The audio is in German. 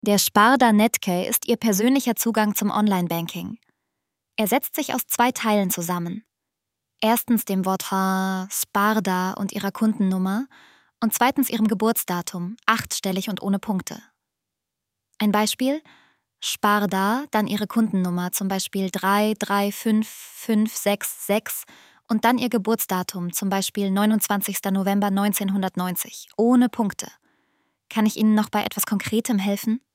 Der Sparda Netke ist Ihr persönlicher Zugang zum Online-Banking. Er setzt sich aus 2 Teilen zusammen. Erstens dem Wort Sparda und Ihrer Kundennummer und zweitens Ihrem Geburtsdatum, 8-stellig und ohne Punkte. Ein Beispiel: Sparda, dann Ihre Kundennummer, zum Beispiel 335566 und dann Ihr Geburtsdatum, zum Beispiel 29. November 1990, ohne Punkte. Kann ich Ihnen noch bei etwas Konkretem helfen?